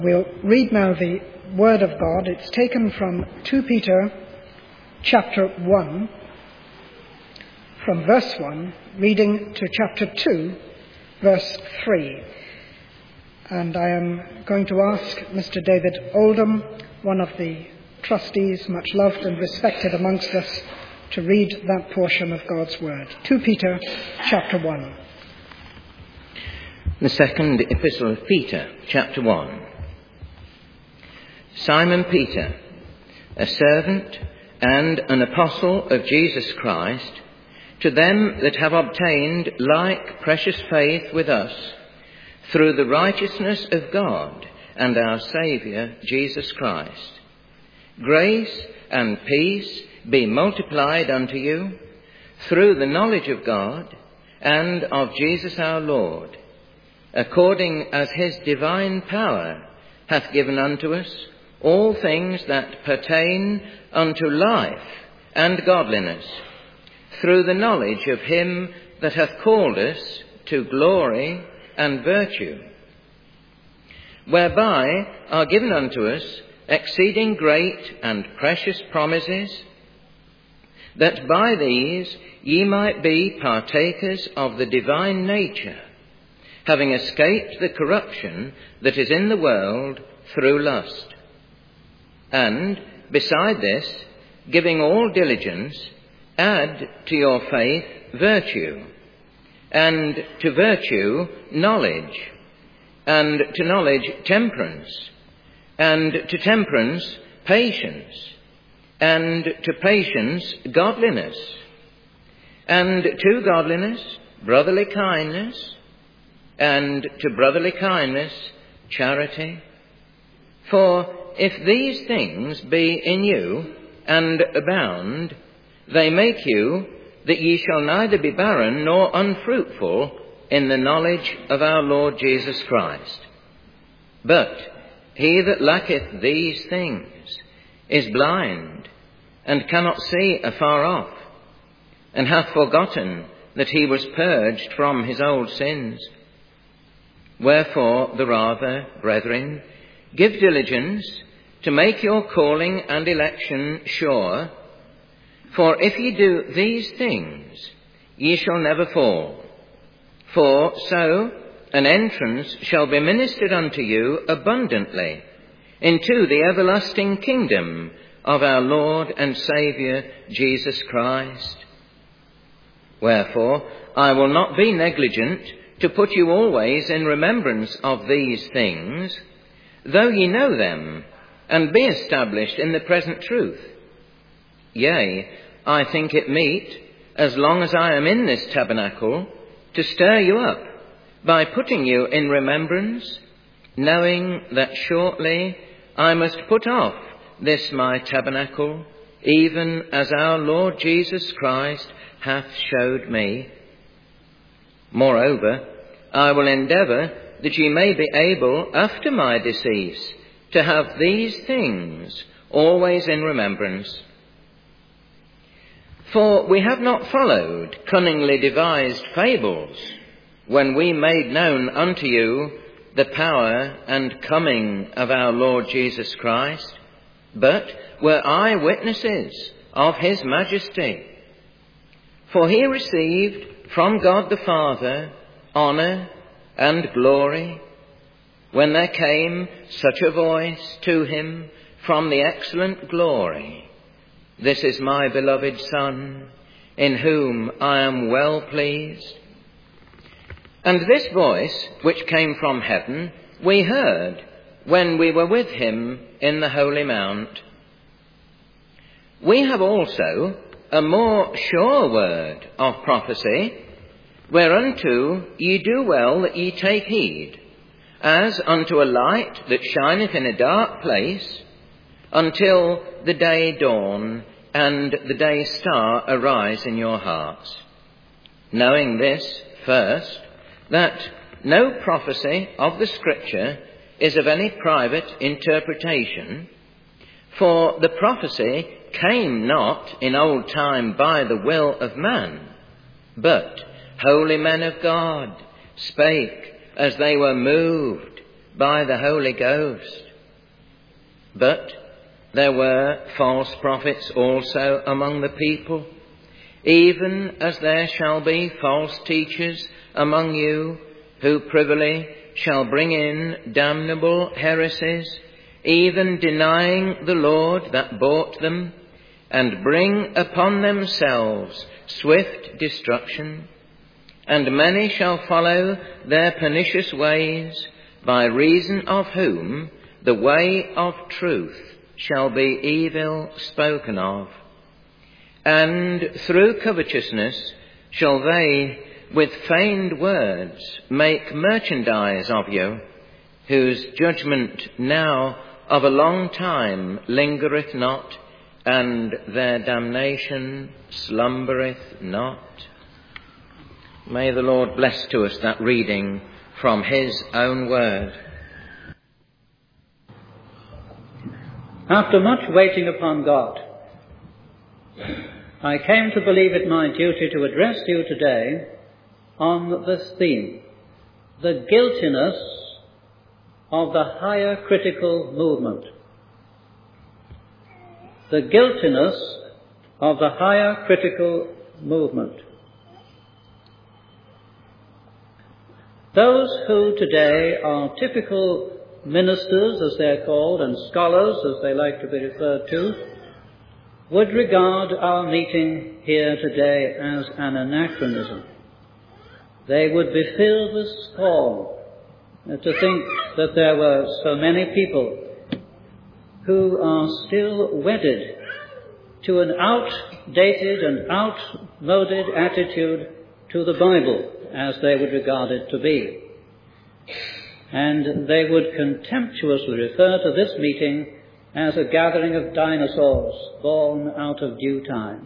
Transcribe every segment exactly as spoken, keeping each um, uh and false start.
We'll read now the Word of God. It's taken from Second Peter chapter one, from verse one, reading to chapter two, verse three. And I am going to ask Mister David Oldham, one of the trustees, much loved and respected amongst us, to read that portion of God's Word. Second Peter chapter one. The second epistle of Peter, chapter one. Simon Peter, a servant and an apostle of Jesus Christ, to them that have obtained like precious faith with us, through the righteousness of God and our Saviour, Jesus Christ. Grace and peace be multiplied unto you, through the knowledge of God and of Jesus our Lord, according as his divine power hath given unto us all things that pertain unto life and godliness, through the knowledge of him that hath called us to glory and virtue, whereby are given unto us exceeding great and precious promises, that by these ye might be partakers of the divine nature, having escaped the corruption that is in the world through lust. And, beside this, giving all diligence, add to your faith virtue, and to virtue knowledge, and to knowledge temperance, and to temperance patience, and to patience godliness, and to godliness brotherly kindness, and to brotherly kindness charity. For if these things be in you and abound, they make you that ye shall neither be barren nor unfruitful in the knowledge of our Lord Jesus Christ. But he that lacketh these things is blind, and cannot see afar off, and hath forgotten that he was purged from his old sins. Wherefore the rather, brethren, give diligence to make your calling and election sure, for if ye do these things, ye shall never fall. For so an entrance shall be ministered unto you abundantly into the everlasting kingdom of our Lord and Saviour Jesus Christ. Wherefore I will not be negligent to put you always in remembrance of these things, though ye know them, and be established in the present truth. Yea, I think it meet, as long as I am in this tabernacle, to stir you up, by putting you in remembrance, knowing that shortly I must put off this my tabernacle, even as our Lord Jesus Christ hath showed me. Moreover, I will endeavour that ye may be able, after my decease, to have these things always in remembrance. For we have not followed cunningly devised fables, when we made known unto you the power and coming of our Lord Jesus Christ, but were eyewitnesses of his majesty. For he received from God the Father honour and glory, when there came such a voice to him from the excellent glory, This is my beloved Son, in whom I am well pleased. And this voice, which came from heaven, we heard when we were with him in the Holy Mount. We have also a more sure word of prophecy, whereunto ye do well that ye take heed, as unto a light that shineth in a dark place, until the day dawn and the day star arise in your hearts. Knowing this first, that no prophecy of the Scripture is of any private interpretation, for the prophecy came not in old time by the will of man, but holy men of God spake as they were moved by the Holy Ghost. But there were false prophets also among the people, even as there shall be false teachers among you, who privily shall bring in damnable heresies, even denying the Lord that bought them, and bring upon themselves swift destruction. And many shall follow their pernicious ways, by reason of whom the way of truth shall be evil spoken of. And through covetousness shall they with feigned words make merchandise of you, whose judgment now of a long time lingereth not, and their damnation slumbereth not. May the Lord bless to us that reading from his own word. After much waiting upon God, I came to believe it my duty to address you today on this theme, the guiltiness of the higher critical movement. The guiltiness of the higher critical movement. Those who today are typical ministers, as they're called, and scholars, as they like to be referred to, would regard our meeting here today as an anachronism. They would be filled with scorn to think that there were so many people who are still wedded to an outdated and outmoded attitude to the Bible, as they would regard it to be. And they would contemptuously refer to this meeting as a gathering of dinosaurs born out of due time.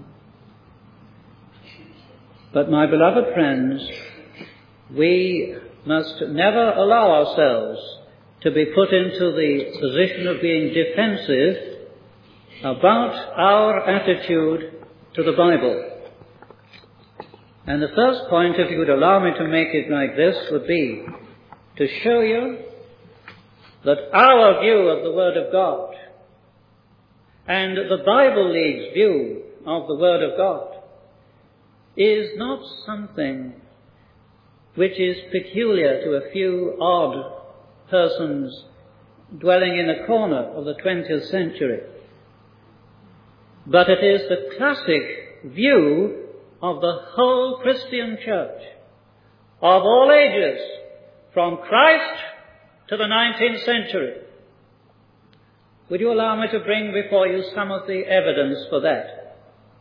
But my beloved friends, we must never allow ourselves to be put into the position of being defensive about our attitude to the Bible. And the first point, if you would allow me to make it like this, would be to show you that our view of the Word of God and the Bible League's view of the Word of God is not something which is peculiar to a few odd persons dwelling in a corner of the twentieth century. But it is the classic view of the whole Christian church, of all ages, from Christ to the nineteenth century. Would you allow me to bring before you some of the evidence for that?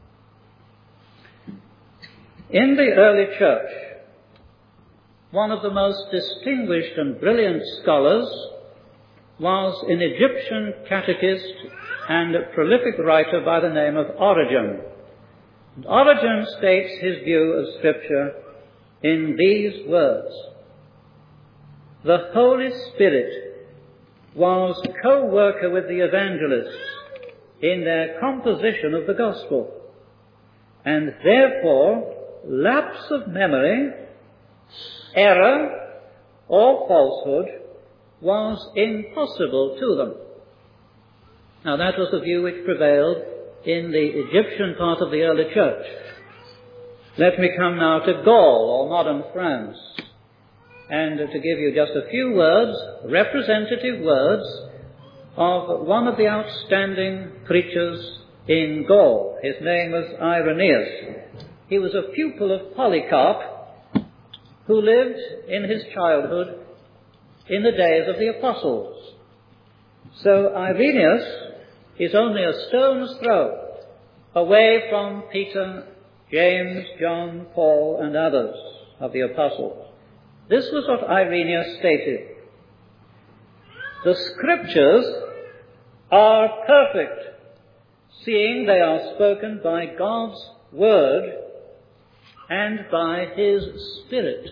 In the early church, one of the most distinguished and brilliant scholars was an Egyptian catechist and prolific writer by the name of Origen. And Origen states his view of Scripture in these words: the Holy Spirit was co-worker with the evangelists in their composition of the gospel, and therefore lapse of memory, error, or falsehood was impossible to them. Now that was the view which prevailed in the Egyptian part of the early church. Let me come now to Gaul, or modern France, and to give you just a few words, representative words, of one of the outstanding preachers in Gaul. His name was Irenaeus. He was a pupil of Polycarp, who lived in his childhood in the days of the apostles. So Irenaeus is only a stone's throw away from Peter, James, John, Paul, and others of the apostles. This was what Irenaeus stated: the Scriptures are perfect, seeing they are spoken by God's Word and by His Spirit.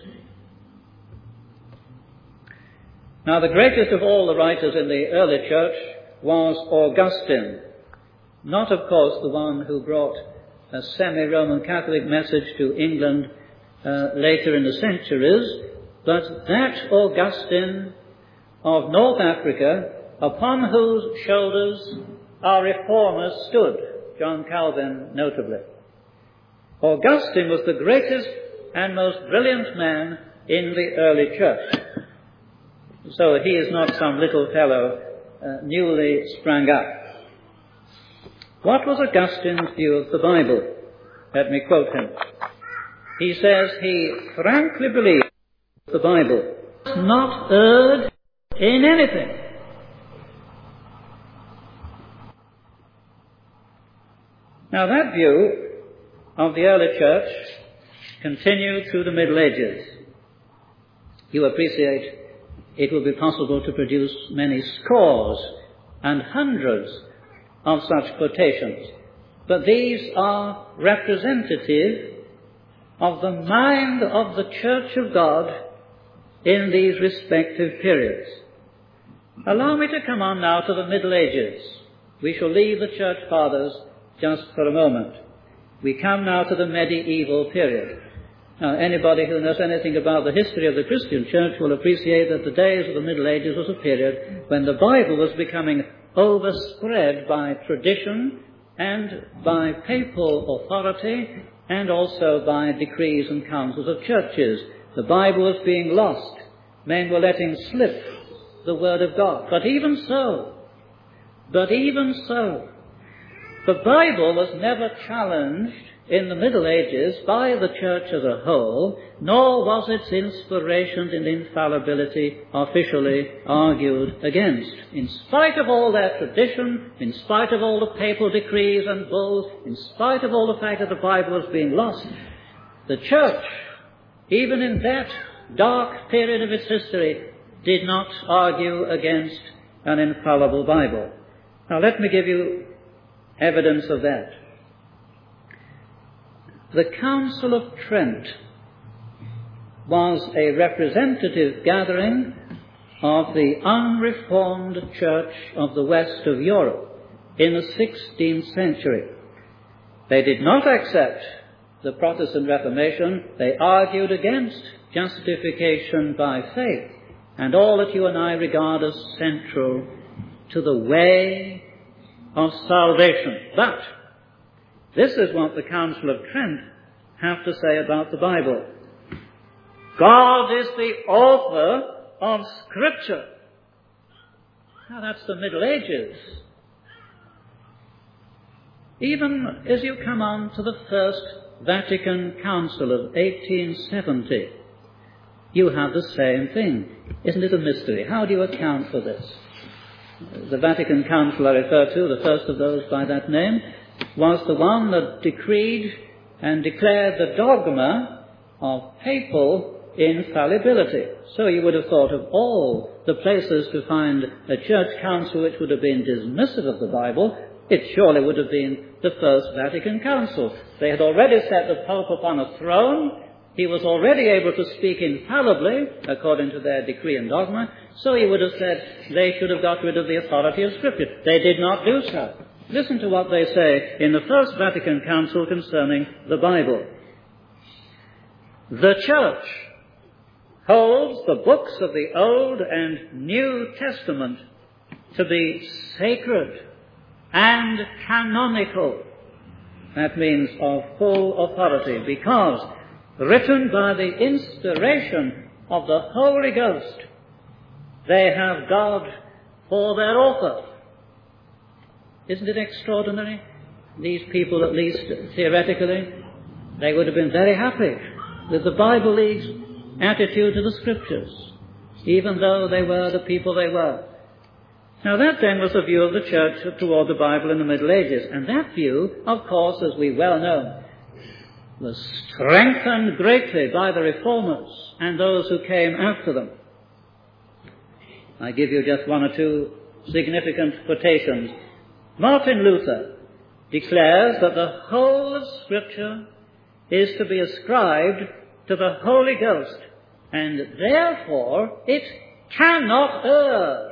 Now, the greatest of all the writers in the early church was Augustine, not, of course, the one who brought a semi-Roman Catholic message to England uh, later in the centuries, but that Augustine of North Africa, upon whose shoulders our reformers stood, John Calvin notably. Augustine was the greatest and most brilliant man in the early church. So he is not some little fellow uh, newly sprang up. What was Augustine's view of the Bible? Let me quote him. He says he frankly believed the Bible was not erred in anything. Now that view of the early church continued through the Middle Ages. You appreciate it will be possible to produce many scores and hundreds of such quotations, but these are representative of the mind of the Church of God in these respective periods. Allow me to come on now to the Middle Ages. We shall leave the Church Fathers just for a moment. We come now to the medieval period. Now, anybody who knows anything about the history of the Christian Church will appreciate that the days of the Middle Ages was a period when the Bible was becoming overspread by tradition and by papal authority and also by decrees and councils of churches. The Bible was being lost. Men were letting slip the Word of God. But even so, but even so, the Bible was never challenged in the Middle Ages by the church as a whole, nor was its inspiration and infallibility officially argued against. In spite of all their tradition, in spite of all the papal decrees and bulls, in spite of all the fact that the Bible was being lost, the church, even in that dark period of its history, did not argue against an infallible Bible. Now let me give you evidence of that. The Council of Trent was a representative gathering of the unreformed church of the west of Europe in the sixteenth century. They did not accept the Protestant Reformation. They argued against justification by faith and all that you and I regard as central to the way of salvation. But this is what the Council of Trent have to say about the Bible. God is the author of Scripture. Now that's the Middle Ages. Even as you come on to the First Vatican Council of eighteen seventy, you have the same thing. Isn't it a mystery? How do you account for this? The Vatican Council I refer to, the first of those by that name, was the one that decreed and declared the dogma of papal infallibility. So you would have thought of all the places to find a church council which would have been dismissive of the Bible, it surely would have been the First Vatican Council. They had already set the Pope upon a throne. He was already able to speak infallibly, according to their decree and dogma, so he would have said they should have got rid of the authority of Scripture. They did not do so. Listen to what they say in the First Vatican Council concerning the Bible. The Church holds the books of the Old and New Testament to be sacred and canonical. That means of full authority, because written by the inspiration of the Holy Ghost, they have God for their author. Isn't it extraordinary? These people, at least theoretically, they would have been very happy with the Bible League's attitude to the Scriptures, even though they were the people they were. Now that then was the view of the church toward the Bible in the Middle Ages. And that view, of course, as we well know, was strengthened greatly by the Reformers and those who came after them. I give you just one or two significant quotations. Martin Luther declares that the whole of Scripture is to be ascribed to the Holy Ghost, and therefore it cannot err.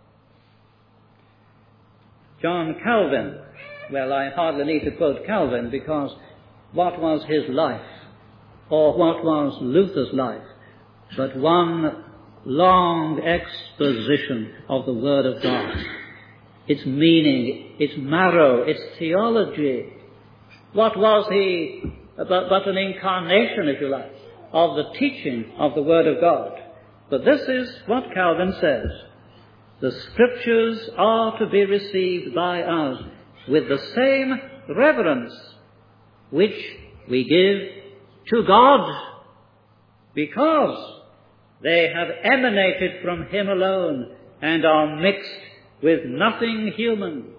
John Calvin, well, I hardly need to quote Calvin, because what was his life, or what was Luther's life, but one long exposition of the Word of God, its meaning, its marrow, its theology. What was he but, but an incarnation, if you like, of the teaching of the Word of God? But this is what Calvin says. The Scriptures are to be received by us with the same reverence which we give to God, because they have emanated from Him alone and are mixed with nothing human.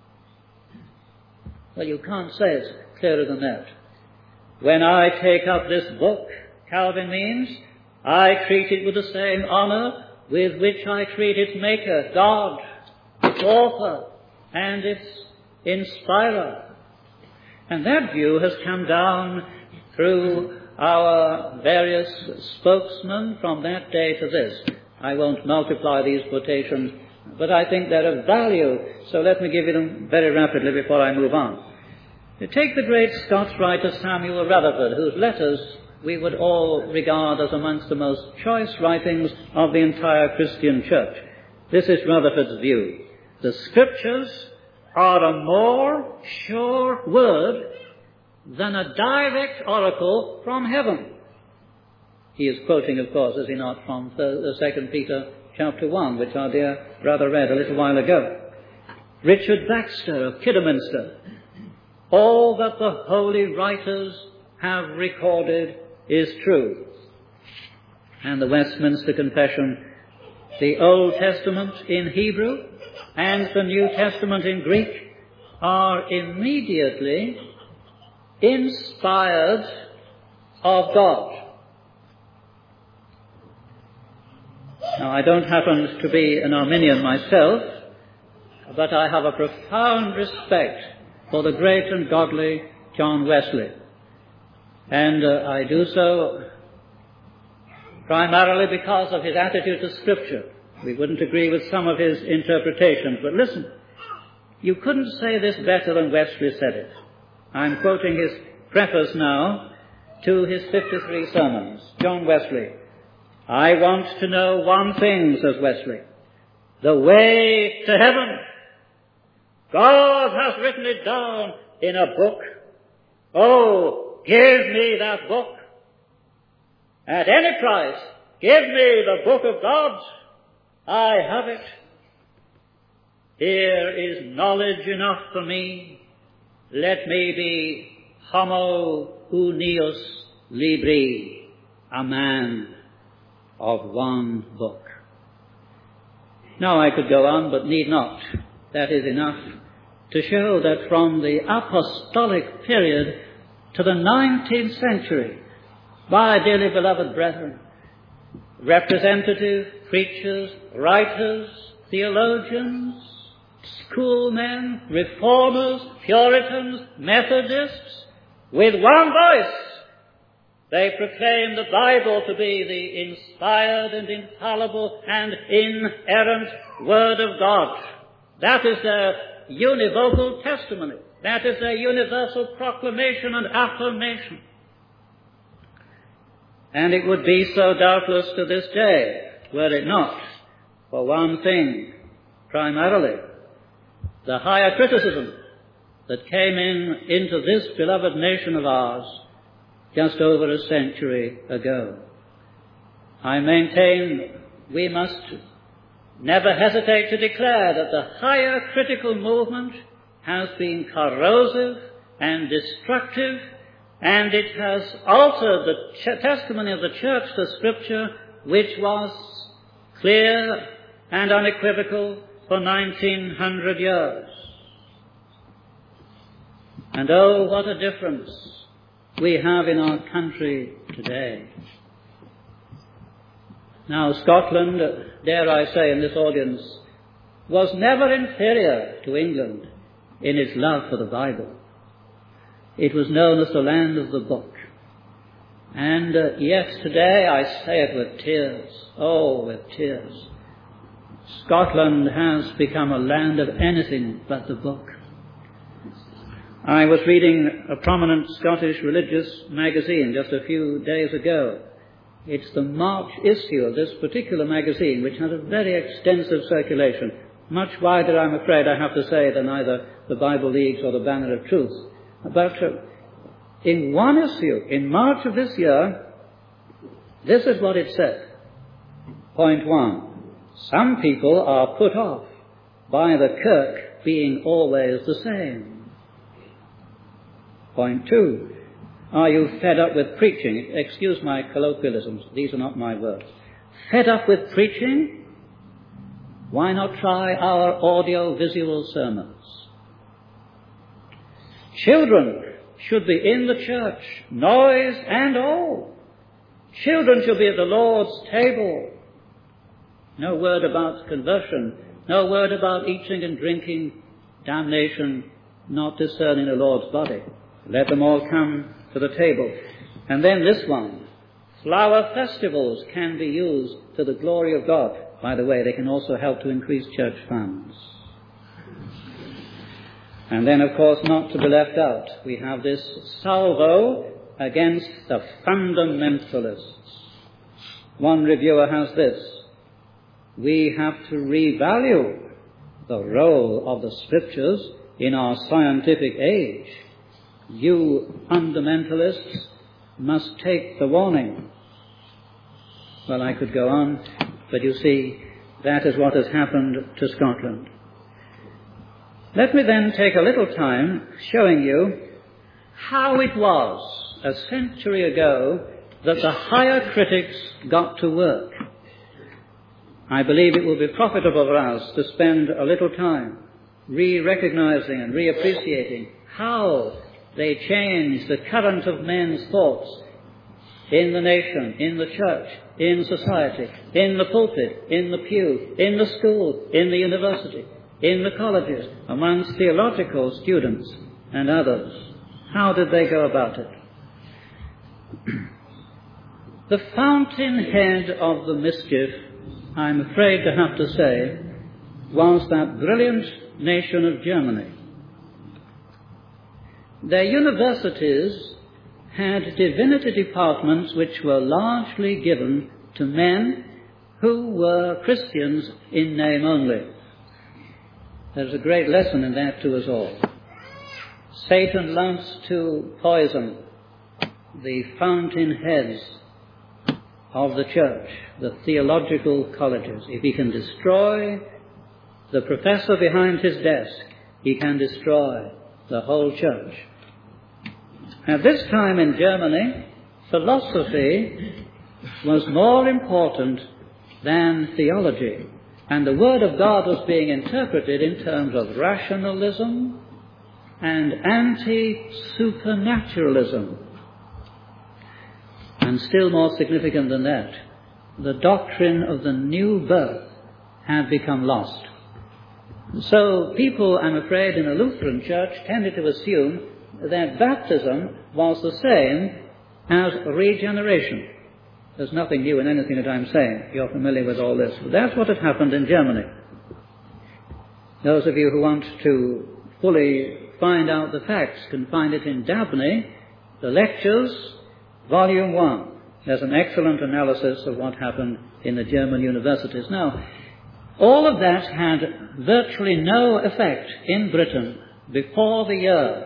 Well, you can't say it clearer than that. When I take up this book, Calvin means, I treat it with the same honor with which I treat its maker, God, its author, and its inspirer. And that view has come down through our various spokesmen from that day to this. I won't multiply these quotations, but I think they're of value, so let me give you them very rapidly before I move on. Take the great Scots writer Samuel Rutherford, whose letters we would all regard as amongst the most choice writings of the entire Christian church. This is Rutherford's view. The Scriptures are a more sure word than a direct oracle from heaven. He is quoting, of course, is he not, from Second Peter chapter one, which our dear brother read a little while ago. Richard Baxter of Kidderminster. All that the holy writers have recorded is true. And the Westminster Confession, the Old Testament in Hebrew and the New Testament in Greek are immediately inspired of God. Now, I don't happen to be an Arminian myself, but I have a profound respect for the great and godly John Wesley. And uh, I do so primarily because of his attitude to Scripture. We wouldn't agree with some of his interpretations, but listen, you couldn't say this better than Wesley said it. I'm quoting his preface now to his fifty-three sermons. John Wesley. I want to know one thing, says Wesley. The way to heaven. God has written it down in a book. Oh, give me that book. At any price, give me the book of God. I have it. Here is knowledge enough for me. Let me be homo unius libri, a man of one book. Now I could go on, but need not. That is enough to show that from the apostolic period to the nineteenth century, my dearly beloved brethren, representative preachers, writers, theologians, schoolmen, reformers, Puritans, Methodists, with one voice, they proclaim the Bible to be the inspired and infallible and inerrant Word of God. That is their univocal testimony. That is their universal proclamation and affirmation. And it would be so doubtless to this day, were it not for one thing, primarily, the higher criticism that came in into this beloved nation of ours just over a century ago. I maintain we must never hesitate to declare that the higher critical movement has been corrosive and destructive, and it has altered the ch- testimony of the Church to Scripture, which was clear and unequivocal for nineteen hundred years. And oh, what a difference we have in our country today. Now, Scotland, dare I say in this audience, was never inferior to England in its love for the Bible. It was known as the land of the book. And uh, yet today, I say it with tears, oh, with tears, Scotland has become a land of anything but the book. I was reading a prominent Scottish religious magazine just a few days ago. It's the March issue of this particular magazine, which has a very extensive circulation, much wider, I'm afraid I have to say, than either the Bible Leagues or the Banner of Truth. But uh, in one issue, in March of this year, this is what it said. Point one. Some people are put off by the kirk being always the same. Point two. Are you fed up with preaching? Excuse my colloquialisms. These are not my words. Fed up with preaching? Why not try our audio-visual sermons? Children should be in the church, noise and all. Children should be at the Lord's table. No word about conversion. No word about eating and drinking, damnation, not discerning the Lord's body. Let them all come to the table. And then this one. Flower festivals can be used to the glory of God. By the way, they can also help to increase church funds. And then, of course, not to be left out, we have this salvo against the fundamentalists. One reviewer has this: we have to revalue the role of the Scriptures in our scientific age. You fundamentalists must take the warning. Well, I could go on, but you see, that is what has happened to Scotland. Let me then take a little time showing you how it was a century ago that the higher critics got to work. I believe it will be profitable for us to spend a little time re-recognizing and re-appreciating how they changed the current of men's thoughts in the nation, in the church, in society, in the pulpit, in the pew, in the school, in the university, in the colleges, amongst theological students and others. How did they go about it? The fountainhead of the mischief, I'm afraid to have to say, was that brilliant nation of Germany. Their universities had divinity departments which were largely given to men who were Christians in name only. There's a great lesson in that to us all. Satan loves to poison the fountainheads of the church, the theological colleges. If he can destroy the professor behind his desk, he can destroy the whole church. At this time in Germany, philosophy was more important than theology, and the Word of God was being interpreted in terms of rationalism and anti-supernaturalism. And still more significant than that, the doctrine of the new birth had become lost. So people, I'm afraid, in a Lutheran church tended to assume that baptism was the same as regeneration. There's nothing new in anything that I'm saying. You're familiar with all this. But that's what had happened in Germany. Those of you who want to fully find out the facts can find it in Dabney, the Lectures, Volume one. There's an excellent analysis of what happened in the German universities. Now, all of that had virtually no effect in Britain before the year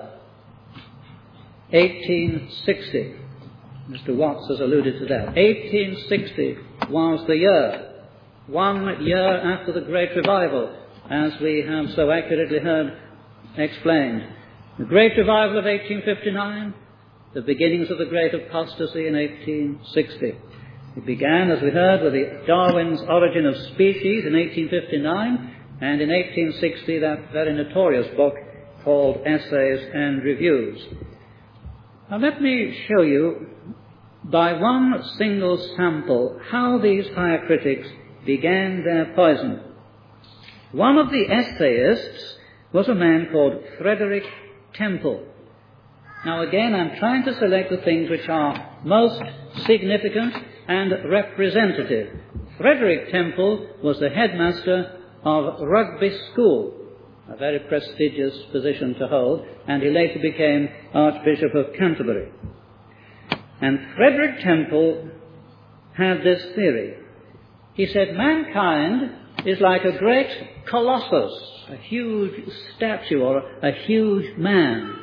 eighteen sixty. Mister Watts has alluded to that. eighteen sixty was the year, one year after the Great Revival, as we have so accurately heard explained. The Great Revival of eighteen fifty-nine, the beginnings of the Great Apostasy in eighteen sixty. It began, as we heard, with the Darwin's Origin of Species in eighteen fifty-nine, and in eighteen sixty that very notorious book called Essays and Reviews. Now let me show you by one single sample how these higher critics began their poison. One of the essayists was a man called Frederick Temple. Now again, I'm trying to select the things which are most significant and representative. Frederick Temple was the headmaster of Rugby School, a very prestigious position to hold, and he later became Archbishop of Canterbury. And Frederick Temple had this theory. He said, mankind is like a great colossus, a huge statue or a huge man.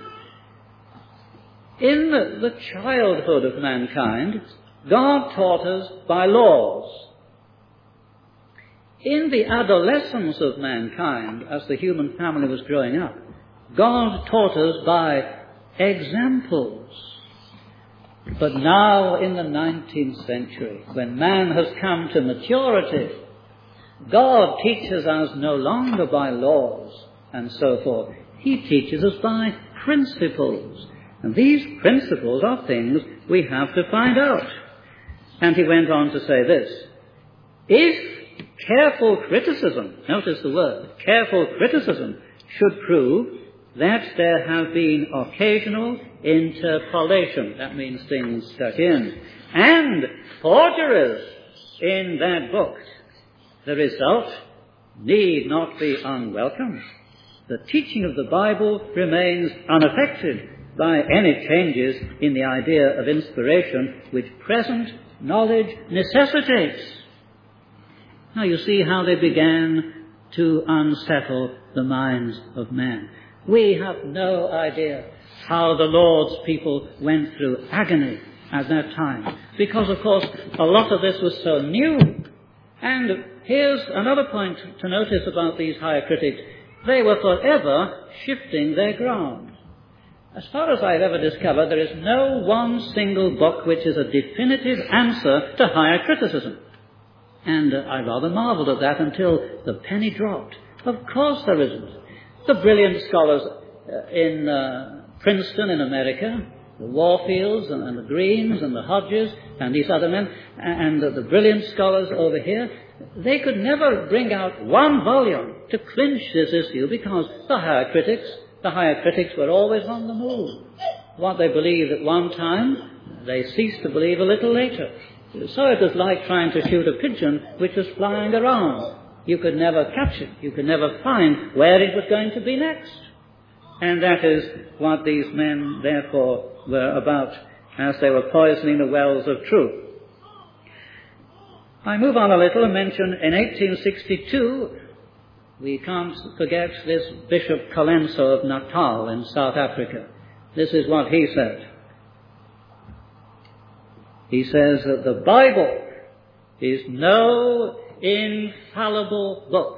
In the, the childhood of mankind, God taught us by laws. In the adolescence of mankind, as the human family was growing up, God taught us by examples. But now, in the nineteenth century, when man has come to maturity, God teaches us no longer by laws and so forth. He teaches us by principles. And these principles are things we have to find out. And he went on to say this: if careful criticism, notice the word, careful criticism, should prove that there have been occasional interpolation, that means things stuck in, and forgeries in that book, the result need not be unwelcome. The teaching of the Bible remains unaffected by any changes in the idea of inspiration which present knowledge necessitates. Now you see how they began to unsettle the minds of men. We have no idea how the Lord's people went through agony at that time, because of course a lot of this was so new. And here's another point to notice about these higher critics. They were forever shifting their ground. As far as I've ever discovered, there is no one single book which is a definitive answer to higher criticism. And uh, I rather marveled at that until the penny dropped. Of course there isn't. The brilliant scholars uh, in uh, Princeton in America, the Warfields and, and the Greens and the Hodges and these other men, and uh, the brilliant scholars over here, they could never bring out one volume to clinch this issue, because the higher critics, the higher critics were always on the move. What they believed at one time, they ceased to believe a little later. So it was like trying to shoot a pigeon which was flying around. You could never catch it. You could never find where it was going to be next. And that is what these men, therefore, were about as they were poisoning the wells of truth. I move on a little and mention in eighteen sixty-two, we can't forget this Bishop Colenso of Natal in South Africa. This is what he said. He says that the Bible is no infallible book.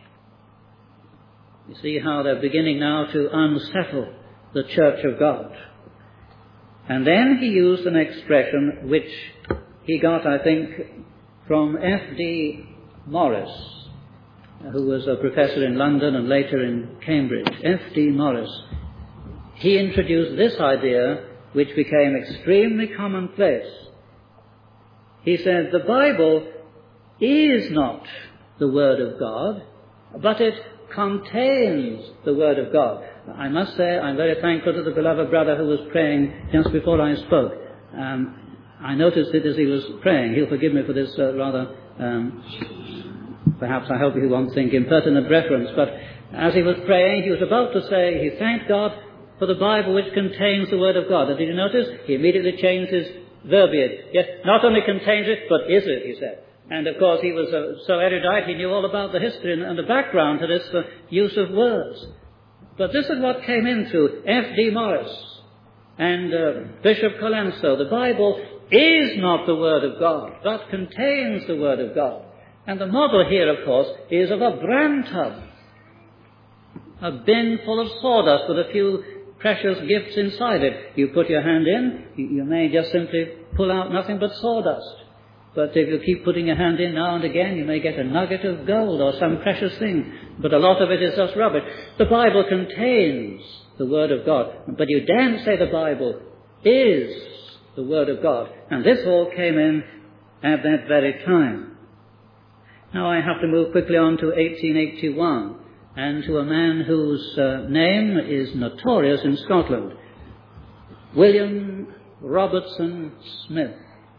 You see how they're beginning now to unsettle the Church of God. And then he used an expression which he got, I think, from F D Morris, who was a professor in London and later in Cambridge. F D Morris. He introduced this idea, which became extremely commonplace. He said, the Bible is not the Word of God, but it contains the Word of God. I must say I'm very thankful to the beloved brother who was praying just before I spoke. Um, I noticed it as he was praying. He'll forgive me for this uh, rather, um, perhaps I hope he won't think impertinent reference, but as he was praying, he was about to say he thanked God for the Bible which contains the Word of God. And did you notice? He immediately changed his verbiage. Yes, not only contains it, but is it, he said. And of course he was uh, so erudite, he knew all about the history and, and the background to this uh, use of words. But this is what came in through F D Morris and uh, Bishop Colenso. The Bible is not the Word of God, but contains the Word of God. And the model here, of course, is of a bran tub, a bin full of sawdust with a few precious gifts inside it. You put your hand in, you, you may just simply pull out nothing but sawdust. But if you keep putting your hand in now and again, you may get a nugget of gold or some precious thing. But a lot of it is just rubbish. The Bible contains the Word of God. But you daren't say the Bible is the Word of God. And this all came in at that very time. Now I have to move quickly on to eighteen eighty-one and to a man whose uh, name is notorious in Scotland. William Robertson Smith,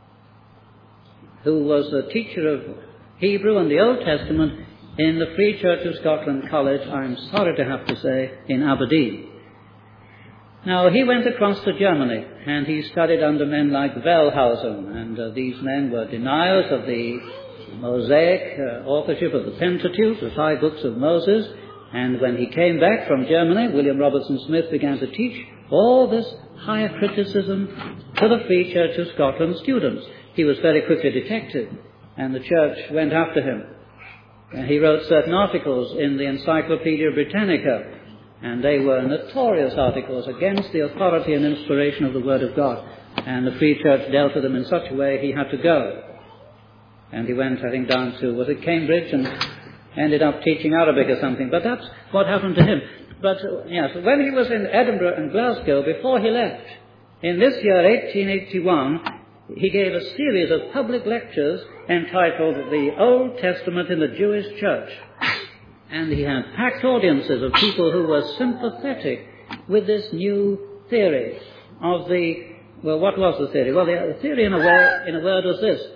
who was a teacher of Hebrew and the Old Testament in the Free Church of Scotland College, I'm sorry to have to say, in Aberdeen. Now, he went across to Germany, and he studied under men like Wellhausen, and uh, these men were deniers of the Mosaic uh, authorship of the Pentateuch, the five books of Moses, and when he came back from Germany, William Robertson Smith began to teach all this higher criticism to the Free Church of Scotland students. He was very quickly detected, and the church went after him. And he wrote certain articles in the Encyclopaedia Britannica, and they were notorious articles against the authority and inspiration of the Word of God. And the Free Church dealt with them in such a way he had to go. And he went, I think, down to, was it Cambridge, and ended up teaching Arabic or something. But that's what happened to him. But, uh, yes, when he was in Edinburgh and Glasgow, before he left, in this year, eighteen eighty-one, he gave a series of public lectures entitled The Old Testament in the Jewish Church. And he had packed audiences of people who were sympathetic with this new theory of the, well, what was the theory? Well, the theory in a word, in a word was this.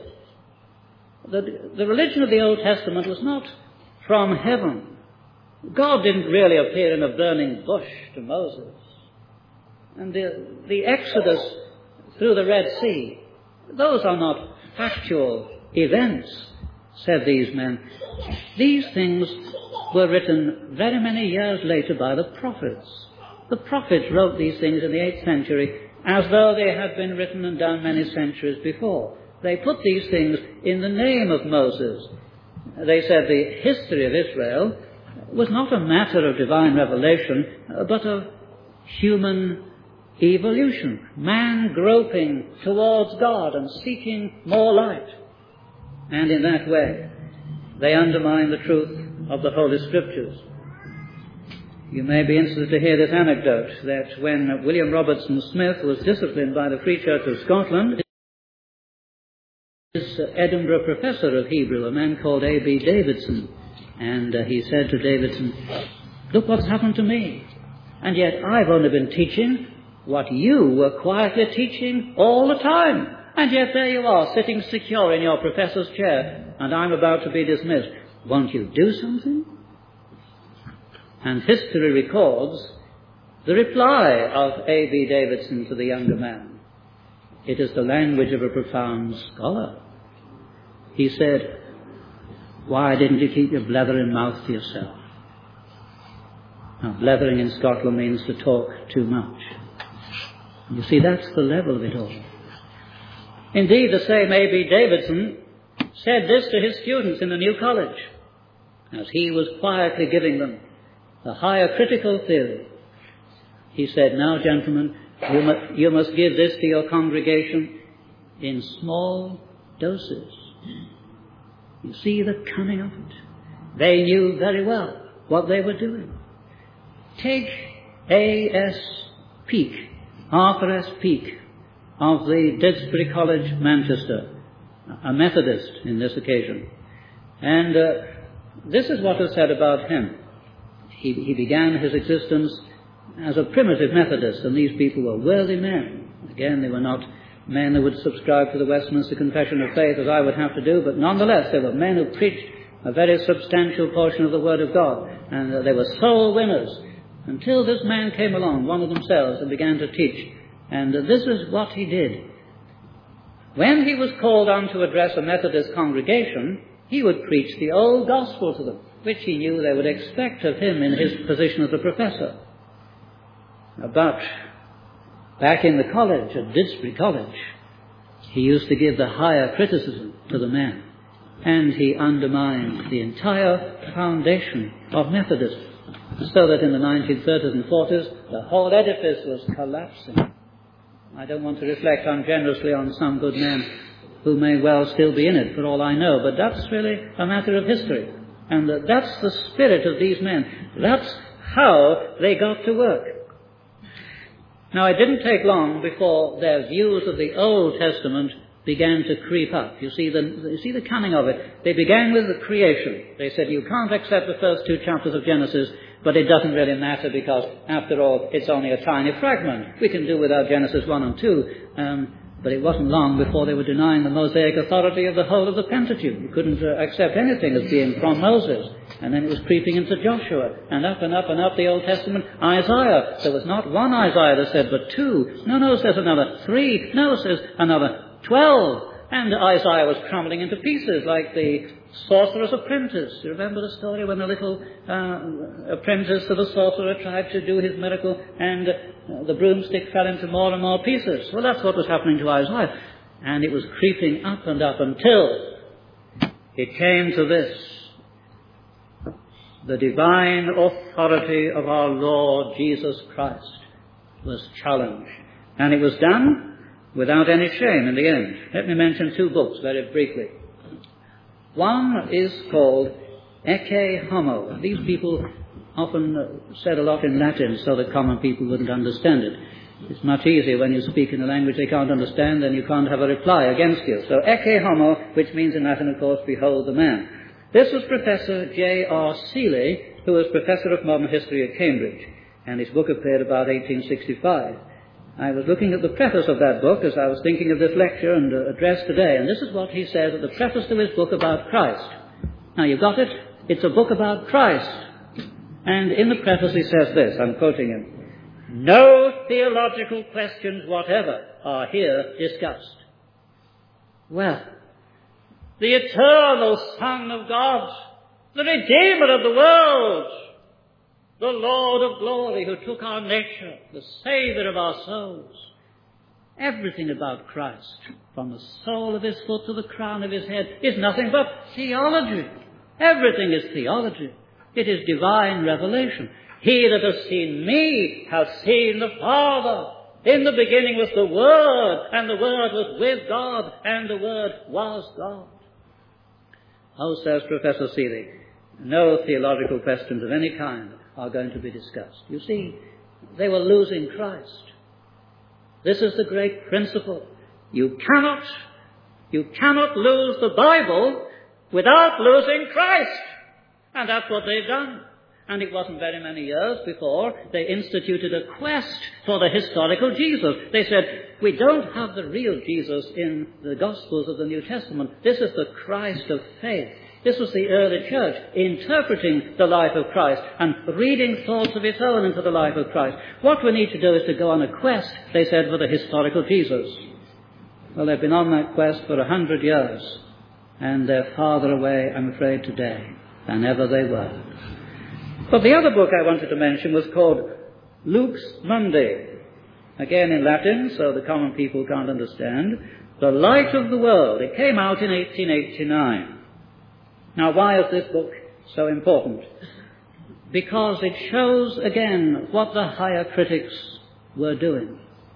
The, the religion of the Old Testament was not from heaven. God didn't really appear in a burning bush to Moses. And the, the Exodus through the Red Sea, those are not factual events, said these men. These things were written very many years later by the prophets. The prophets wrote these things in the eighth century as though they had been written and done many centuries before. They put these things in the name of Moses. They said the history of Israel was not a matter of divine revelation, but of human evolution. Man groping towards God and seeking more light. And in that way, they undermine the truth of the Holy Scriptures. You may be interested to hear this anecdote, that when William Robertson Smith was disciplined by the Free Church of Scotland, his Edinburgh professor of Hebrew, a man called A B Davidson, and uh, he said to Davidson, "Look what's happened to me. And yet I've only been teaching what you were quietly teaching all the time. And yet there you are, sitting secure in your professor's chair, and I'm about to be dismissed. Won't you do something?" And history records the reply of A B Davidson to the younger man. It is the language of a profound scholar. He said, "Why didn't you keep your blethering mouth to yourself?" Now, blethering in Scotland means to talk too much. You see, that's the level of it all. Indeed, the same A B Davidson said this to his students in the new college, as he was quietly giving them the higher critical theory. He said, "Now, gentlemen, you must, you must give this to your congregation in small doses." You see the cunning of it. They knew very well what they were doing. Take A S Peake, Arthur S. Peake, of the Didsbury College, Manchester, a Methodist in this occasion. And uh, this is what was said about him. He, he began his existence as a primitive Methodist, and these people were worthy men. Again, they were not men who would subscribe to the Westminster Confession of Faith as I would have to do, but nonetheless they were men who preached a very substantial portion of the Word of God, and uh, they were soul winners until this man came along, one of themselves, and began to teach. And uh, this is what he did. When he was called on to address a Methodist congregation, he would preach the old gospel to them, which he knew they would expect of him in his position as a professor. But back in the college, at Didsbury College, he used to give the higher criticism to the men, and he undermined the entire foundation of Methodism, so that in the nineteen thirties and forties, the whole edifice was collapsing. I don't want to reflect ungenerously on some good men who may well still be in it, for all I know, but that's really a matter of history. And that's the spirit of these men. That's how they got to work. Now, it didn't take long before their views of the Old Testament began to creep up. You see the, you see the cunning of it. They began with the creation. They said, you can't accept the first two chapters of Genesis, but it doesn't really matter because, after all, it's only a tiny fragment. We can do without Genesis one and two. Um, But it wasn't long before they were denying the Mosaic authority of the whole of the Pentateuch. You couldn't uh, accept anything as being from Moses. And then it was creeping into Joshua, and up and up and up the Old Testament. Isaiah. There was not one Isaiah that said, but two. No, no, says another. Three. No, says another. Twelve. And Isaiah was crumbling into pieces like the sorcerer's apprentice. You remember the story when the little uh, apprentice of the sorcerer tried to do his miracle and uh, the broomstick fell into more and more pieces? Well, that's what was happening to Isaiah. And it was creeping up and up until it came to this. The divine authority of our Lord Jesus Christ was challenged. And it was done without any shame in the end. Let me mention two books very briefly. One is called Ecce Homo. These people often said a lot in Latin so that common people wouldn't understand it. It's much easier when you speak in a language they can't understand, then you can't have a reply against you. So Ecce Homo, which means in Latin, of course, behold the man. This was Professor J R Seeley, who was Professor of Modern History at Cambridge, and his book appeared about eighteen sixty-five. I was looking at the preface of that book as I was thinking of this lecture and uh, address today, and this is what he says at the preface to his book about Christ. Now, you got it? It's a book about Christ. And in the preface he says this, I'm quoting him, "No theological questions whatever are here discussed." Well, the eternal Son of God, the Redeemer of the world, the Lord of glory who took our nature, the Saviour of our souls. Everything about Christ, from the sole of his foot to the crown of his head, is nothing but theology. Everything is theology. It is divine revelation. He that has seen me has seen the Father. In the beginning was the Word, and the Word was with God, and the Word was God. Oh, says Professor Seeley, no theological questions of any kind are going to be discussed. You see, they were losing Christ. This is the great principle. You cannot, you cannot lose the Bible without losing Christ. And that's what they've done. And it wasn't very many years before they instituted a quest for the historical Jesus. They said, we don't have the real Jesus in the Gospels of the New Testament. This is the Christ of faith. This was the early church interpreting the life of Christ and reading thoughts of its own into the life of Christ. What we need to do is to go on a quest, they said, for the historical Jesus. Well, they've been on that quest for a hundred years, and they're farther away, I'm afraid, today than ever they were. But the other book I wanted to mention was called Lux Mundi, again in Latin, so the common people can't understand. The Light of the World. It came out in eighteen eighty-nine. Now, why is this book so important? Because it shows again what the higher critics were doing.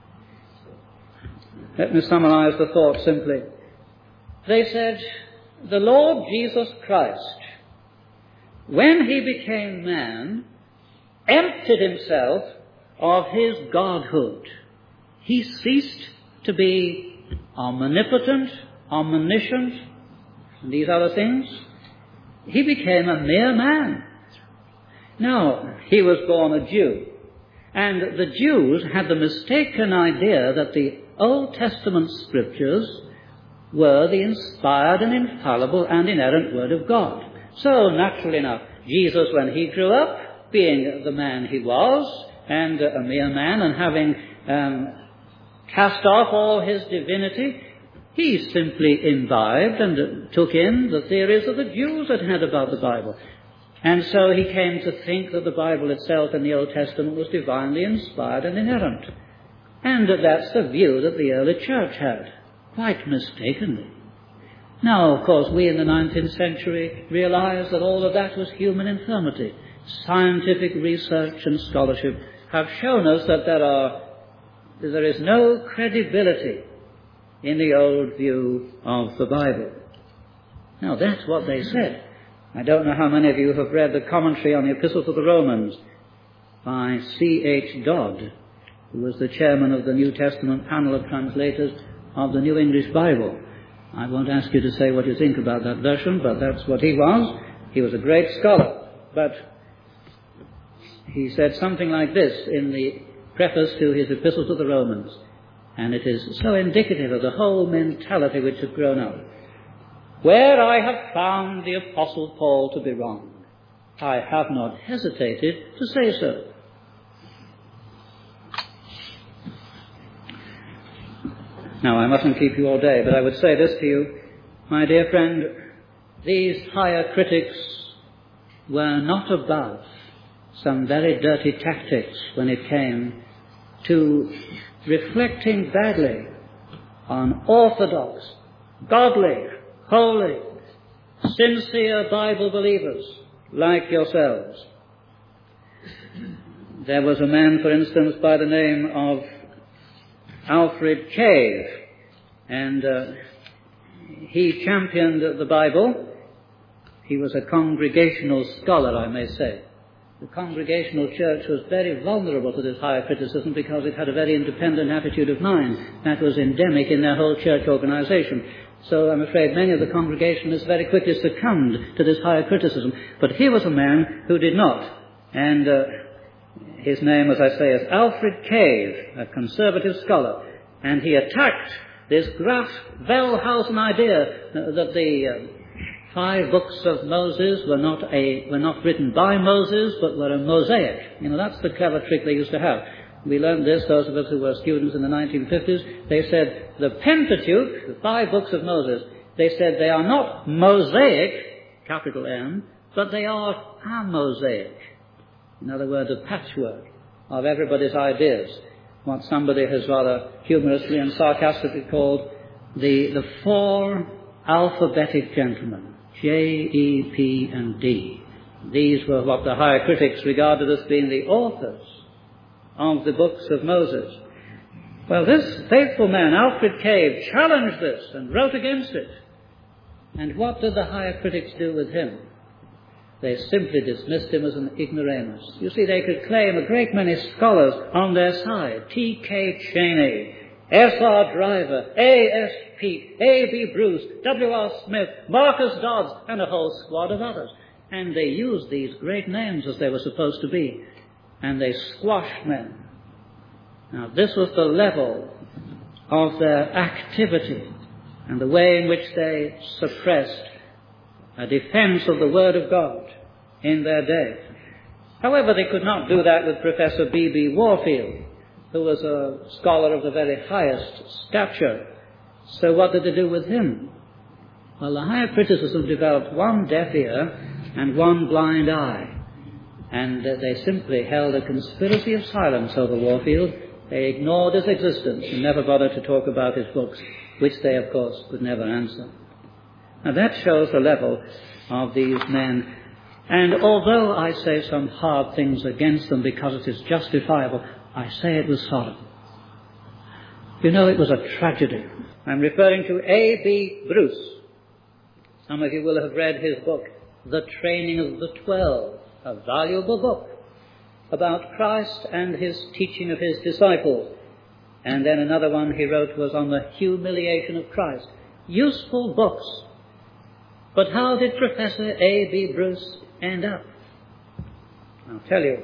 Let me summarize the thought simply. They said, the Lord Jesus Christ, when he became man, emptied himself of his godhood. He ceased to be omnipotent, omniscient, and these other things. He became a mere man. Now, he was born a Jew, and the Jews had the mistaken idea that the Old Testament scriptures were the inspired and infallible and inerrant Word of God. So, naturally enough, Jesus, when he grew up, being the man he was, and a mere man, and having um, cast off all his divinity, he simply imbibed and took in the theories of the Jews had had about the Bible. And so he came to think that the Bible itself in the Old Testament was divinely inspired and inerrant. And that's the view that the early church had, quite mistakenly. Now, of course, we in the nineteenth century realize that all of that was human infirmity. Scientific research and scholarship have shown us that there are, there is no credibility in the old view of the Bible. Now, that's what they said. I don't know how many of you have read the commentary on the Epistle to the Romans by C H Dodd, who was the chairman of the New Testament panel of translators of the New English Bible. I won't ask you to say what you think about that version, but that's what he was. He was a great scholar. But he said something like this in the preface to his Epistle to the Romans. And it is so indicative of the whole mentality which had grown up. Where I have found the Apostle Paul to be wrong, I have not hesitated to say so. Now, I mustn't keep you all day, but I would say this to you, my dear friend, these higher critics were not above some very dirty tactics when it came to reflecting badly on orthodox, godly, holy, sincere Bible believers like yourselves. There was a man, for instance, by the name of Alfred Cave, and uh, he championed the Bible. He was a congregational scholar, I may say. The Congregational Church was very vulnerable to this higher criticism because it had a very independent attitude of mind. That was endemic in their whole church organization. So I'm afraid many of the Congregationalists very quickly succumbed to this higher criticism. But here was a man who did not. And uh, his name, as I say, is Alfred Cave, a conservative scholar. And he attacked this Graf Wellhausen idea that the uh, five books of Moses were not a were not written by Moses, but were a mosaic. You know, that's the clever trick they used to have. We learned this, those of us who were students in the nineteen fifties. They said the Pentateuch, the five books of Moses, they said they are not mosaic, capital M, but they are a mosaic. In other words, a patchwork of everybody's ideas. What somebody has rather humorously and sarcastically called the, the four alphabetic gentlemen. J, E, P, and D. These were what the higher critics regarded as being the authors of the books of Moses. Well, this faithful man, Alfred Cave, challenged this and wrote against it. And what did the higher critics do with him? They simply dismissed him as an ignoramus. You see, they could claim a great many scholars on their side. T K Cheney, S R Driver, A S Peake, A B Bruce, W R Smith, Marcus Dodds, and a whole squad of others. And they used these great names as they were supposed to be. And they squashed men. Now, this was the level of their activity and the way in which they suppressed a defense of the Word of God in their day. However, they could not do that with Professor B B Warfield, who was a scholar of the very highest stature. So what did they do with him? Well, the higher criticism developed one deaf ear and one blind eye. And uh, they simply held a conspiracy of silence over Warfield. They ignored his existence and never bothered to talk about his books, which they, of course, could never answer. Now, that shows the level of these men. And although I say some hard things against them because it is justifiable, I say it with sorrow. You know, it was a tragedy. I'm referring to A B Bruce. Some of you will have read his book, The Training of the Twelve, a valuable book about Christ and his teaching of his disciples. And then another one he wrote was on the humiliation of Christ. Useful books. But how did Professor A B Bruce end up? I'll tell you.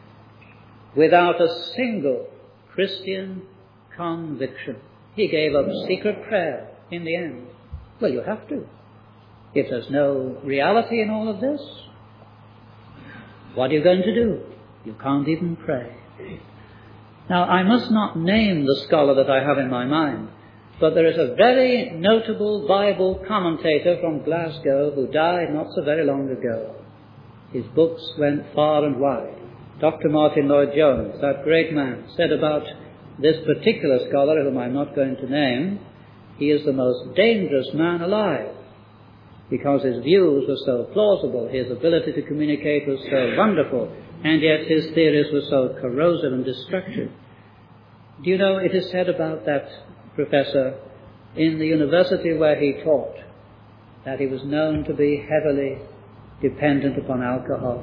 Without a single Christian conviction. He gave up secret prayer in the end. Well, you have to. If there's no reality in all of this, what are you going to do? You can't even pray. Now, I must not name the scholar that I have in my mind, but there is a very notable Bible commentator from Glasgow who died not so very long ago. His books went far and wide. Doctor Martin Lloyd-Jones, that great man, said about this particular scholar, whom I'm not going to name, he is the most dangerous man alive, because his views were so plausible, his ability to communicate was so wonderful, and yet his theories were so corrosive and destructive. Do you know, it is said about that professor in the university where he taught that he was known to be heavily dependent upon alcohol.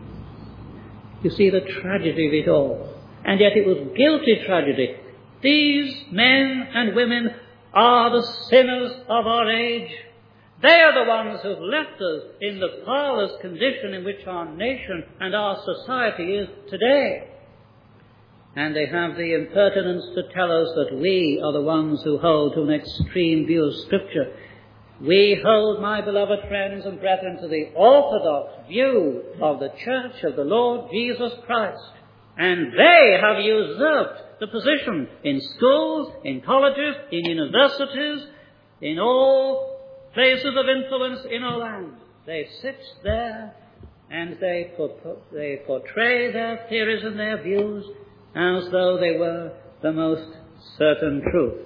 You see the tragedy of it all. And yet it was guilty tragedy. These men and women are the sinners of our age. They are the ones who've left us in the parlous condition in which our nation and our society is today. and they have the impertinence to tell us that we are the ones who hold to an extreme view of Scripture. We hold, my beloved friends and brethren, to the orthodox view of the Church of the Lord Jesus Christ. And they have usurped the position in schools, in colleges, in universities, in all places of influence in our land. They sit there and they, they portray their theories and their views as though they were the most certain truth.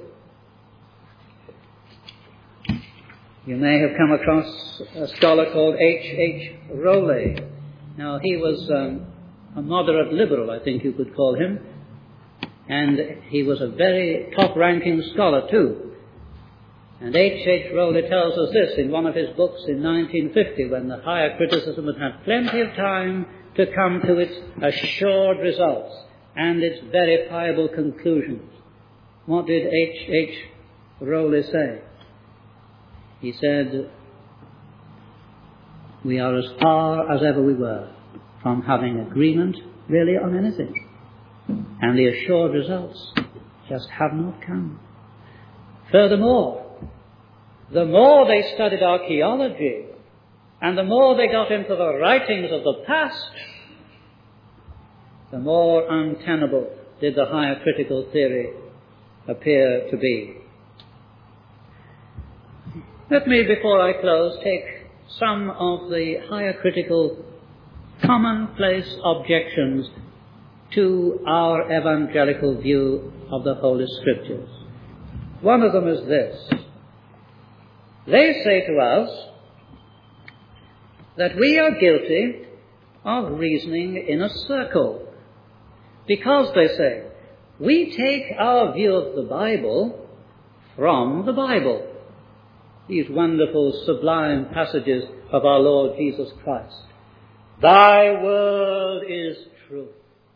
You may have come across a scholar called H H Rowley. Now, he was um, a moderate liberal, I think you could call him, and he was a very top-ranking scholar, too. And H H Rowley tells us this in one of his books in nineteen fifty, when the higher criticism had had plenty of time to come to its assured results and its verifiable conclusions. What did H H Rowley say? He said, we are as far as ever we were from having agreement really on anything. And the assured results just have not come. Furthermore, the more they studied archaeology and the more they got into the writings of the past, the more untenable did the higher critical theory appear to be. Let me, before I close, take some of the higher critical commonplace objections to our evangelical view of the Holy Scriptures. One of them is this. They say to us that we are guilty of reasoning in a circle, because, they say, we take our view of the Bible from the Bible. These wonderful, sublime passages of our Lord Jesus Christ. Thy word is truth.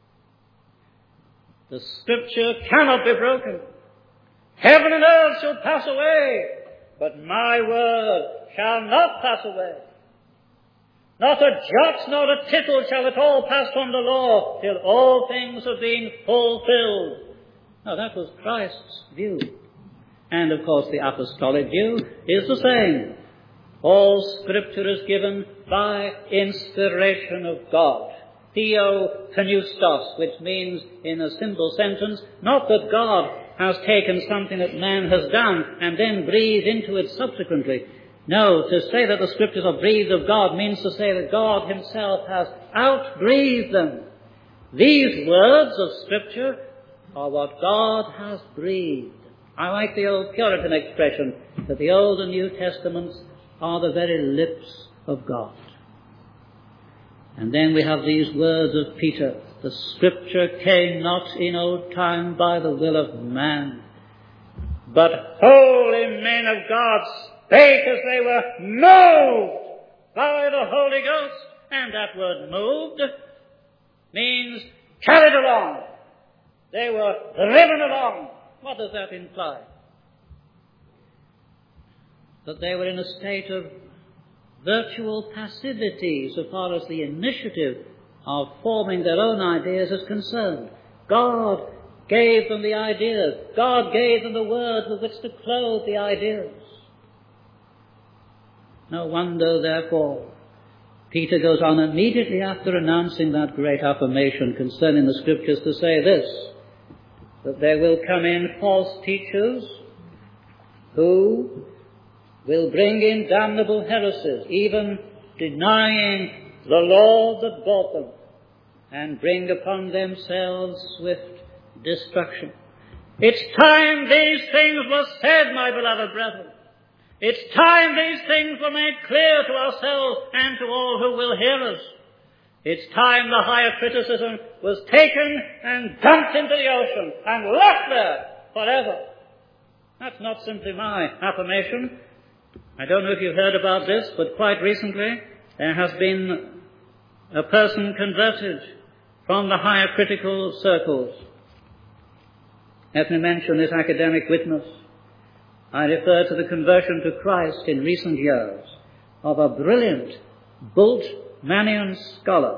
The Scripture cannot be broken. Heaven and earth shall pass away, but my word shall not pass away. Not a jot nor a tittle shall at all pass from the law till all things have been fulfilled. Now that was Christ's view. And of course the apostolic view is the same. All Scripture is given by inspiration of God. Theopneustos, which means in a simple sentence, not that God has taken something that man has done and then breathed into it subsequently. No, to say that the Scriptures are breathed of God means to say that God himself has outbreathed them. These words of Scripture are what God has breathed. I like the old Puritan expression that the Old and New Testaments are the very lips of God. And then we have these words of Peter. The Scripture came not in old time by the will of man, but holy men of God spake as they were moved by the Holy Ghost. And that word moved means carried along. They were driven along. What does that imply? That they were in a state of virtual passivity so far as the initiative of forming their own ideas is concerned. God gave them the ideas. God gave them the words with which to clothe the ideas. No wonder, therefore, Peter goes on immediately after announcing that great affirmation concerning the Scriptures to say this, that there will come in false teachers who will bring in damnable heresies, even denying the Lord that bought them, and bring upon themselves swift destruction. It's time these things were said, my beloved brethren. It's time these things were made clear to ourselves and to all who will hear us. It's time the higher criticism was taken and dumped into the ocean and left there forever. That's not simply my affirmation. I don't know if you've heard about this, but quite recently there has been a person converted from the higher critical circles. Let me mention this academic witness. I refer to the conversion to Christ in recent years of a brilliant Bultmannian scholar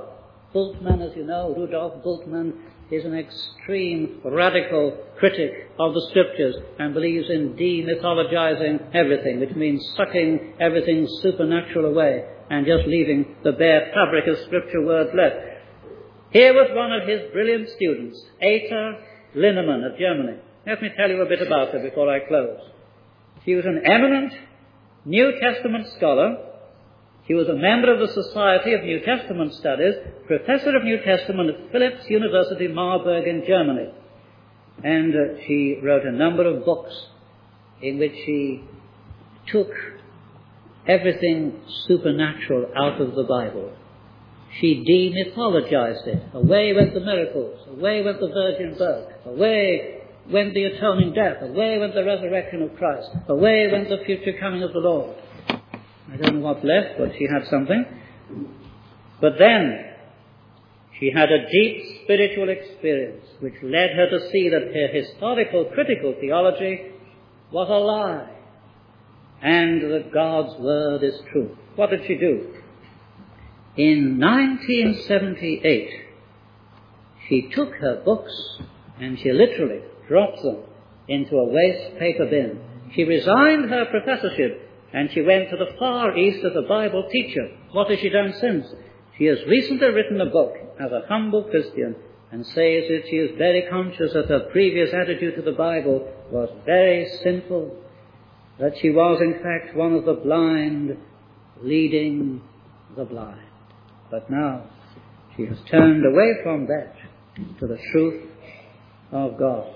Bultmann, as you know, Rudolf Bultmann, is an extreme radical critic of the Scriptures and believes in demythologizing everything, which means sucking everything supernatural away and just leaving the bare fabric of Scripture words left. Here was one of his brilliant students, Eta Linnemann of Germany. Let me tell you a bit about her before I close. She was an eminent New Testament scholar. She was a member of the Society of New Testament Studies, professor of New Testament at Philipps University, Marburg in Germany. And uh, she wrote a number of books in which she took everything supernatural out of the Bible. She demythologized it. Away went the miracles. Away went the virgin birth. Away went the atoning death. Away went the resurrection of Christ. Away went the future coming of the Lord. I don't know what's left, but she had something. But then she had a deep spiritual experience which led her to see that her historical critical theology was a lie and that God's word is true. What did she do? In nineteen seventy-eight, she took her books and she literally dropped them into a waste paper bin. She resigned her professorship and she went to the far east as a Bible teacher. What has she done since? She has recently written a book as a humble Christian and says that she is very conscious that her previous attitude to the Bible was very sinful, that she was in fact one of the blind leading the blind. But now she has turned away from that to the truth of God.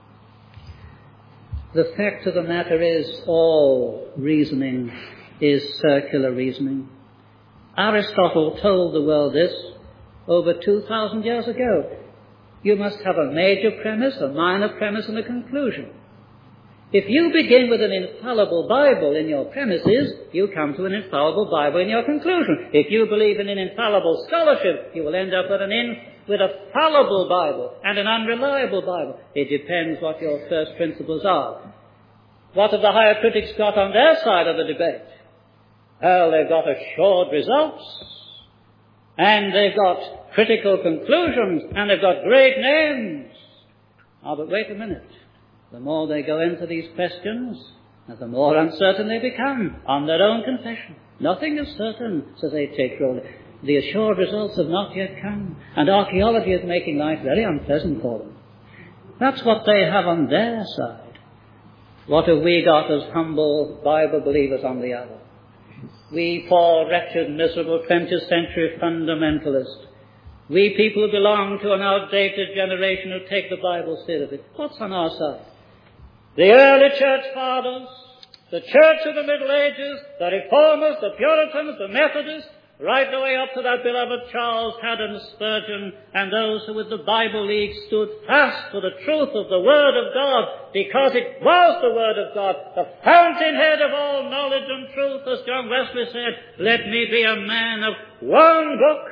The fact of the matter is, all reasoning is circular reasoning. Aristotle told the world this over two thousand years ago. You must have a major premise, a minor premise, and a conclusion. If you begin with an infallible Bible in your premises, you come to an infallible Bible in your conclusion. If you believe in an infallible scholarship, you will end up with an in, with a fallible Bible and an unreliable Bible. It depends what your first principles are. What have the higher critics got on their side of the debate? Well, they've got assured results, and they've got critical conclusions, and they've got great names. Oh, but wait a minute. The more they go into these questions, the more uncertain they become on their own confession. Nothing is certain, says A. Tate Crowley. The assured results have not yet come, and archaeology is making life very unpleasant for them. That's what they have on their side. What have we got as humble Bible believers on the other? We poor, wretched, miserable twentieth century fundamentalists. We people who belong to an outdated generation who take the Bible seriously. What's on our side? The early church fathers, the church of the Middle Ages, the Reformers, the Puritans, the Methodists, right the way up to that beloved Charles Haddon Spurgeon and those who with the Bible League stood fast for the truth of the Word of God, because it was the Word of God, the fountainhead of all knowledge and truth, as John Wesley said, let me be a man of one book.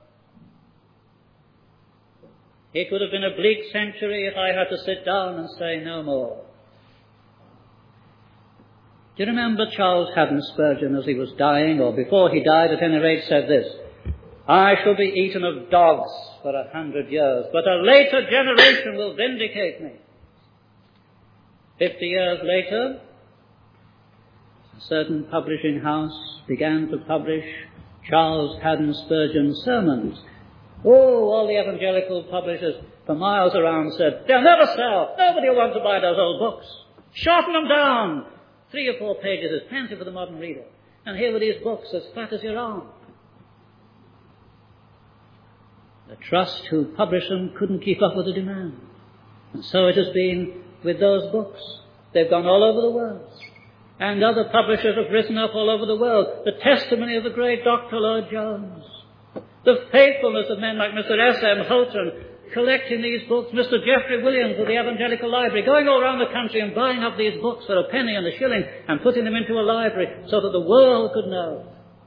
It would have been a bleak century if I had to sit down and say no more. Do you remember Charles Haddon Spurgeon as he was dying, or before he died at any rate, said this, I shall be eaten of dogs for a hundred years, but a later generation will vindicate me. Fifty years later, a certain publishing house began to publish Charles Haddon Spurgeon's sermons. Oh, all the evangelical publishers for miles around said, they'll never sell. Nobody will want to buy those old books. Shorten them down. Three or four pages is plenty for the modern reader. And here were these books as fat as your arm. The trust who published them couldn't keep up with the demand. And so it has been with those books. They've gone all over the world. And other publishers have risen up all over the world. The testimony of the great Doctor Lloyd Jones. The faithfulness of men like Mister S M Houghton, collecting these books, Mister Geoffrey Williams of the Evangelical Library, going all around the country and buying up these books for a penny and a shilling and putting them into a library so that the world could know.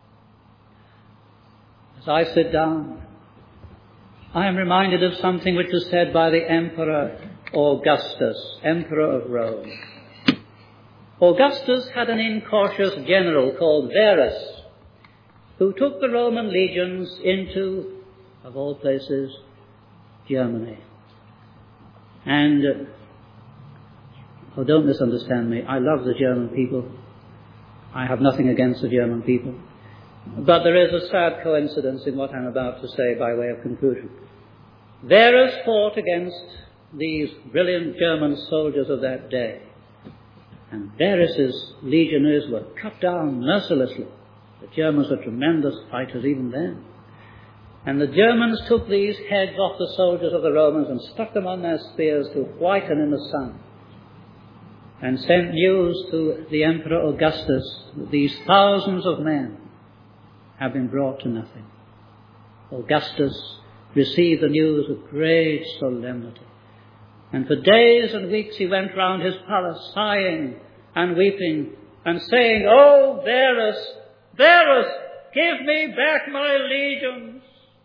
As I sit down, I am reminded of something which was said by the Emperor Augustus, Emperor of Rome. Augustus had an incautious general called Verus, who took the Roman legions into of all places, Germany. And, uh, oh, don't misunderstand me. I love the German people. I have nothing against the German people. But there is a sad coincidence in what I'm about to say by way of conclusion. Varus fought against these brilliant German soldiers of that day. And Varus's legionaries were cut down mercilessly. The Germans were tremendous fighters even then. And the Germans took these heads off the soldiers of the Romans and stuck them on their spears to whiten in the sun, and sent news to the Emperor Augustus that these thousands of men have been brought to nothing. Augustus received the news with great solemnity. And for days and weeks he went round his palace sighing and weeping and saying, "Oh, Varus, Varus, give me back my legions."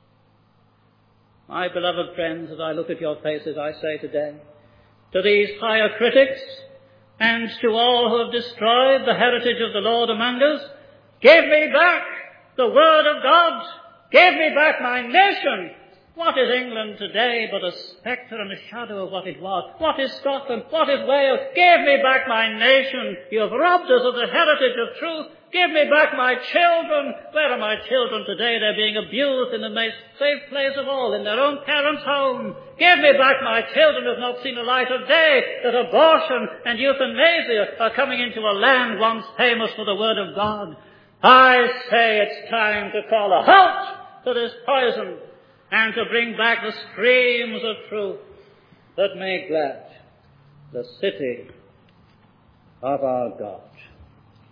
My beloved friends, as I look at your faces, I say today, to these higher critics and to all who have destroyed the heritage of the Lord among us, give me back the word of God. Give me back my nation. What is England today but a spectre and a shadow of what it was? What is Scotland? What is Wales? Give me back my nation. You have robbed us of the heritage of truth. Give me back my children. Where are my children today? They're being abused in the most safe place of all, in their own parents' home. Give me back my children who have not seen the light of day, that abortion and euthanasia are coming into a land once famous for the word of God. I say it's time to call a halt to this poison and to bring back the streams of truth that make glad the city of our God.